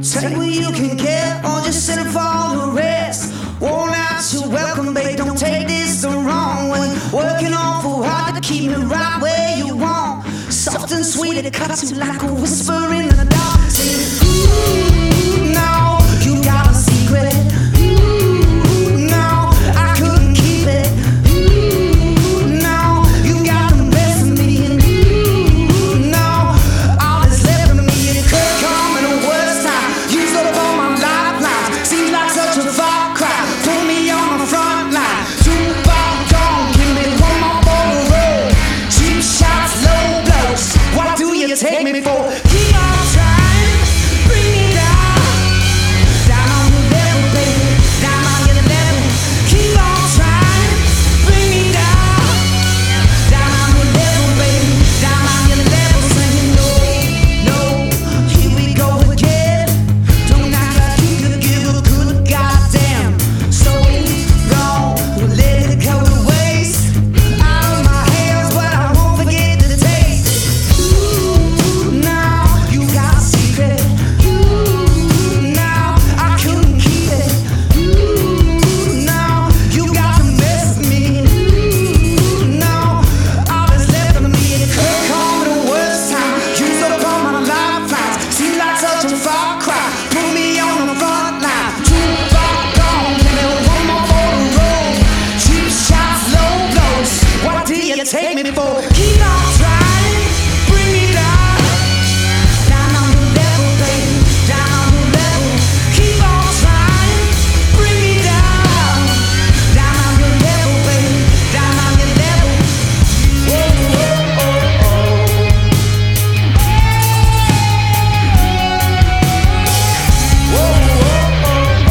Take what you can get or just settle for the rest. Worn out, you're welcome, babe. Don't take this the wrong way. Working awful hard to keep me right where you want. Soft and sweet, it cuts you like a whisper in the dark. Say, ooh, no, you got a secret. Ooh, no, I couldn't keep it. Ooh, no, you got the best of me. And ooh, no, all that's left of me. It could come in the worst time. Used up all my lifelines. Seems like such a far cry. Put me on the front line. Too far gone. Give me one more for the road. Cheap shots, low blows. What do you take me for? Keep on trying. Bring me down. Down on your level, baby. Down on your level. Keep on trying. Bring me down. Down on your level, baby. Down on your level. Saying no, no. Here we go again. Don't act like you could give a good goddamn. So long, let it go to waste. Out of my hands, but I won't forget the taste. Ooh, now you got a secret. Ooh, now I couldn't keep it. Ooh, now you got the best of me. Ooh, now all that's left of me. It could come at the worst time. Used up all my lifelines. Seems like such a far cry. Put me on the front line. Too far gone. Give me one more for the road. Cheap shots, low blows. What do you take me for? Keep on trying. Bring me down. Down on your level, baby. Down on your level. Keep on trying. Bring me down. Down on your level, baby. Down on your level. Whoa, whoa, oh, oh. Whoa, whoa, oh,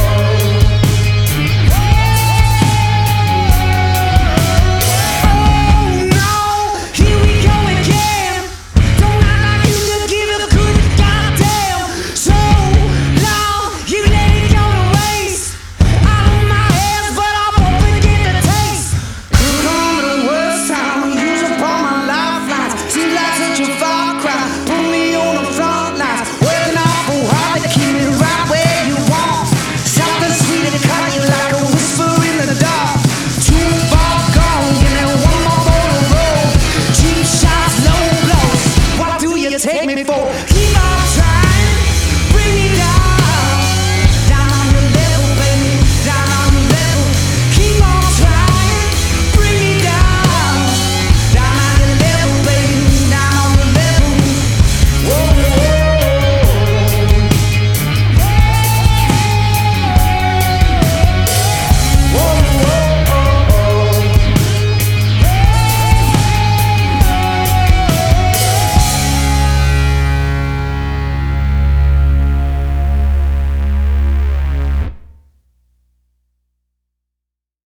oh. Oh no, here we go again. Don't act like you could give it a good goddamn. So long, you let it go to waste. Out of my hands, but I won't forget the taste. Could come at the worst time. Use up all my lifelines. Seems like such a far cry. Put me on the front lines. Working awful hard to keep me right where you want. Something sweet to cut you like a whisper in the dark. Too far gone. Give me one more for the road. Cheap shots, low blows. What do you take me for?